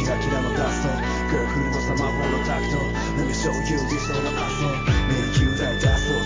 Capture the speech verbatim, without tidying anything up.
キラのダストグーフルのサマーフォーのタクト Let me show you this on the asphalt 迷宮大脱走